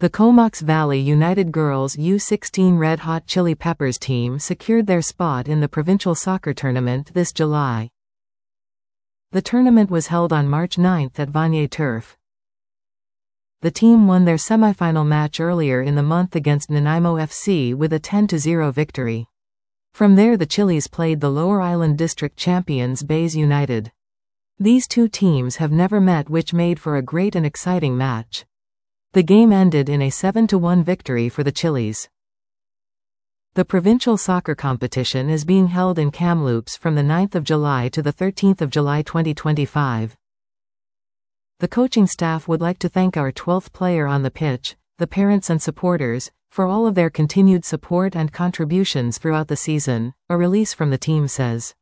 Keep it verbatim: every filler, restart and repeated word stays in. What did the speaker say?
The Comox Valley United Girls U sixteen Red Hot Chili Peppers team secured their spot in the provincial soccer tournament this July. The tournament was held on March ninth at Vanier Turf. The team won their semifinal match earlier in the month against Nanaimo F C with a ten to zero victory. From there the Chili's played the Lower Island District champions Bays United. These two teams have never met, which made for a great and exciting match. The game ended in a seven to one victory for the Chili's. The provincial soccer competition is being held in Kamloops from the ninth of July to the thirteenth of July twenty twenty-five. The coaching staff would like to thank our twelfth player on the pitch, the parents and supporters, for all of their continued support and contributions throughout the season, a release from the team says.